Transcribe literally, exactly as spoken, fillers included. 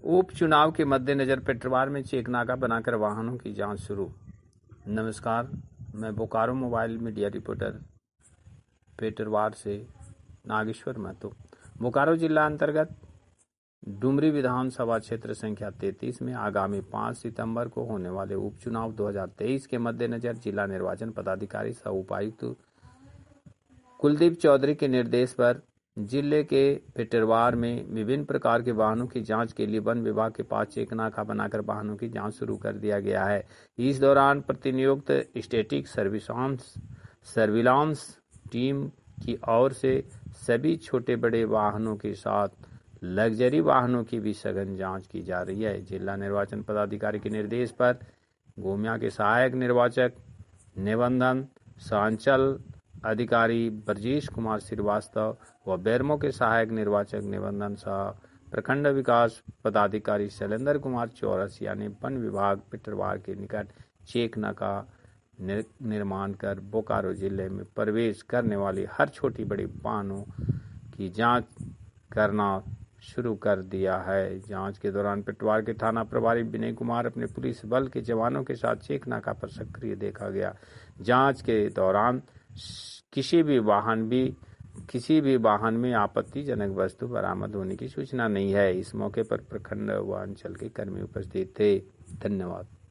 उपचुनाव के मद्देनजर पेटरवार में चेक नाका बनाकर वाहनों की जांच शुरू। नमस्कार, मैं Bokaro mobile media reporter Petarwar से नागेश्वर महतो। बोकारो जिला अंतर्गत डुमरी विधानसभा क्षेत्र संख्या तैंतीस में आगामी पाँच सितंबर को होने वाले उपचुनाव दो हज़ार तेईस के मद्देनजर जिला निर्वाचन पदाधिकारी सह उपायुक्त कुलदीप चौधरी के निर्देश पर जिले के पेटरवार में विभिन्न प्रकार के वाहनों की जांच के लिए वन विभाग के पास चेक नाका बनाकर वाहनों की जांच शुरू कर दिया गया है। इस दौरान प्रतिनियुक्त स्टैटिक सर्विलांस सर्विलांस टीम की ओर से सभी छोटे बड़े वाहनों के साथ लग्जरी वाहनों की भी सघन जांच की जा रही है। जिला निर्वाचन पदाधिकारी के निर्देश पर गोमिया के सहायक निर्वाचक निबंधन सांचल अधिकारी ब्रजेश कुमार श्रीवास्तव व बेरमो के सहायक निर्वाचक निबंधन सह प्रखंड विकास पदाधिकारी शैलेंद्र कुमार चौरसिया ने वन विभाग पेटरवार के निकट चेक नाका निर्माण कर बोकारो जिले में प्रवेश करने वाली हर छोटी बड़ी वाहनों की जांच करना शुरू कर दिया है। जांच के दौरान पेटरवार के थाना प्रभारी विनय कुमार अपने पुलिस बल के जवानों के साथ चेक नाका पर सक्रिय देखा गया। जांच के दौरान किसी भी वाहन भी किसी भी वाहन में आपत्तिजनक वस्तु बरामद होने की सूचना नहीं है। इस मौके पर प्रखंड व अंचल के कर्मी उपस्थित थे। धन्यवाद।